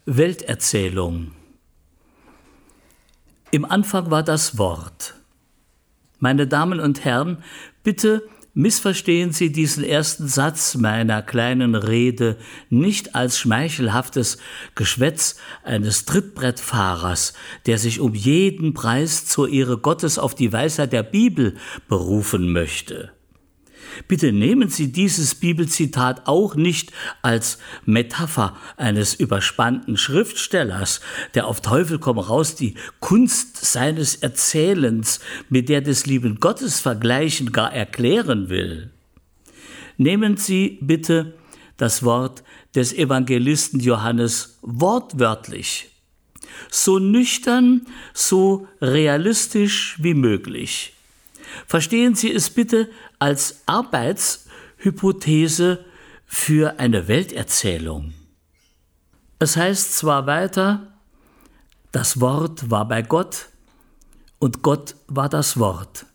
Welterzählung. Im Anfang war das Wort. Meine Damen und Herren, bitte missverstehen Sie diesen ersten Satz meiner kleinen Rede nicht als schmeichelhaftes Geschwätz eines Trittbrettfahrers, der sich um jeden Preis zur Ehre Gottes auf die Weisheit der Bibel berufen möchte. Bitte nehmen Sie dieses Bibelzitat auch nicht als Metapher eines überspannten Schriftstellers, der auf Teufel komm raus die Kunst seines Erzählens mit der des lieben Gottes vergleichen, gar erklären will. Nehmen Sie bitte das Wort des Evangelisten Johannes wortwörtlich, so nüchtern, so realistisch wie möglich. Verstehen Sie es bitte als Arbeitshypothese für eine Welterzählung. Es heißt zwar weiter, das Wort war bei Gott und Gott war das Wort.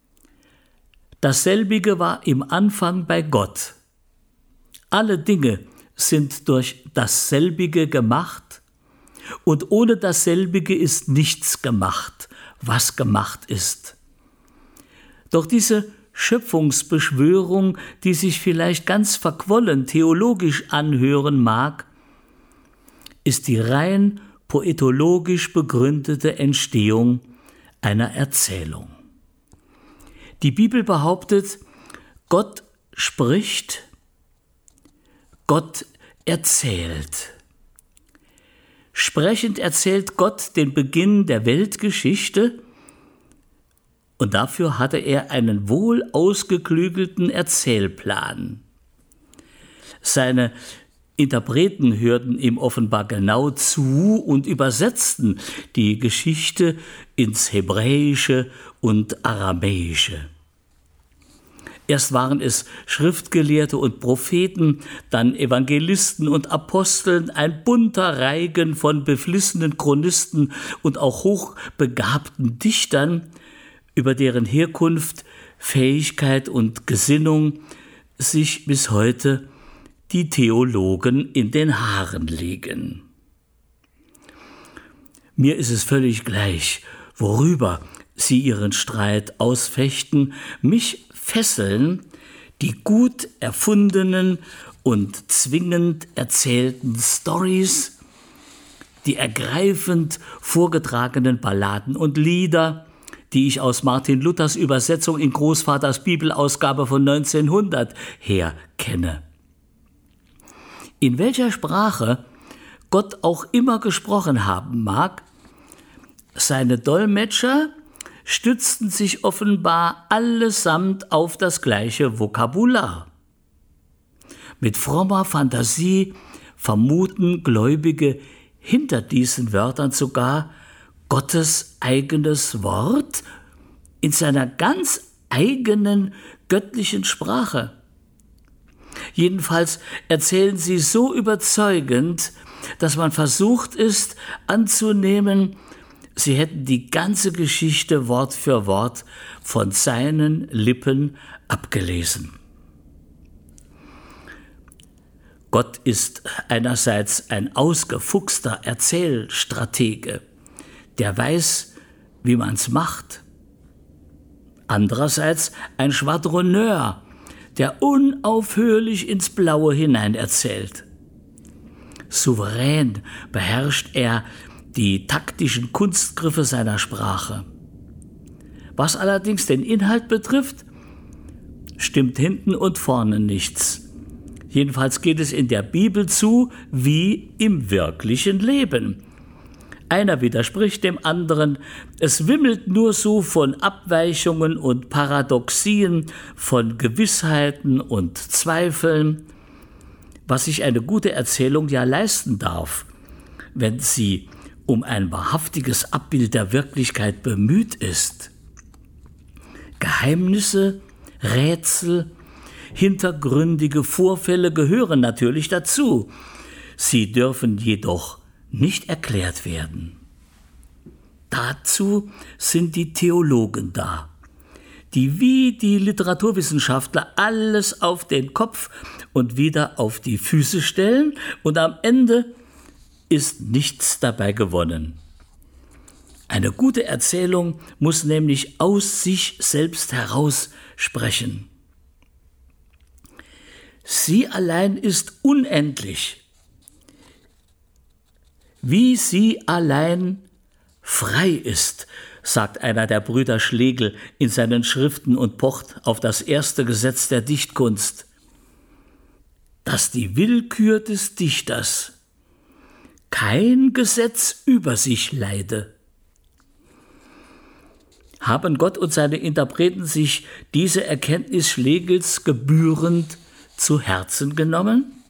Dasselbige war im Anfang bei Gott. Alle Dinge sind durch dasselbige gemacht und ohne dasselbige ist nichts gemacht, was gemacht ist. Doch diese Schöpfungsbeschwörung, die sich vielleicht ganz verquollen theologisch anhören mag, ist die rein poetologisch begründete Entstehung einer Erzählung. Die Bibel behauptet, Gott spricht, Gott erzählt. Sprechend erzählt Gott den Beginn der Weltgeschichte, und dafür hatte er einen wohl ausgeklügelten Erzählplan. Seine Interpreten hörten ihm offenbar genau zu und übersetzten die Geschichte ins Hebräische und Aramäische. Erst waren es Schriftgelehrte und Propheten, dann Evangelisten und Aposteln, ein bunter Reigen von beflissenen Chronisten und auch hochbegabten Dichtern, über deren Herkunft, Fähigkeit und Gesinnung sich bis heute die Theologen in den Haaren legen. Mir ist es völlig gleich, worüber sie ihren Streit ausfechten. Mich fesseln die gut erfundenen und zwingend erzählten Stories, die ergreifend vorgetragenen Balladen und Lieder, die ich aus Martin Luthers Übersetzung in Großvaters Bibelausgabe von 1900 her kenne. In welcher Sprache Gott auch immer gesprochen haben mag, seine Dolmetscher stützten sich offenbar allesamt auf das gleiche Vokabular. Mit frommer Fantasie vermuten Gläubige hinter diesen Wörtern sogar Gottes eigenes Wort in seiner ganz eigenen göttlichen Sprache. Jedenfalls erzählen sie so überzeugend, dass man versucht ist anzunehmen, sie hätten die ganze Geschichte Wort für Wort von seinen Lippen abgelesen. Gott ist einerseits ein ausgefuchster Erzählstratege, der weiß, wie man's macht. Andererseits ein Schwadronneur, der unaufhörlich ins Blaue hinein erzählt. Souverän beherrscht er die taktischen Kunstgriffe seiner Sprache. Was allerdings den Inhalt betrifft, stimmt hinten und vorne nichts. Jedenfalls geht es in der Bibel zu wie im wirklichen Leben. Einer widerspricht dem anderen, es wimmelt nur so von Abweichungen und Paradoxien, von Gewissheiten und Zweifeln, was sich eine gute Erzählung ja leisten darf, wenn sie um ein wahrhaftiges Abbild der Wirklichkeit bemüht ist. Geheimnisse, Rätsel, hintergründige Vorfälle gehören natürlich dazu. Sie dürfen jedoch nicht erklärt werden. Dazu sind die Theologen da, die wie die Literaturwissenschaftler alles auf den Kopf und wieder auf die Füße stellen und am Ende ist nichts dabei gewonnen. Eine gute Erzählung muss nämlich aus sich selbst heraus sprechen. Sie allein ist unendlich, wie sie allein frei ist, sagt einer der Brüder Schlegel in seinen Schriften und pocht auf das erste Gesetz der Dichtkunst, dass die Willkür des Dichters kein Gesetz über sich leide. Haben Gott und seine Interpreten sich diese Erkenntnis Schlegels gebührend zu Herzen genommen?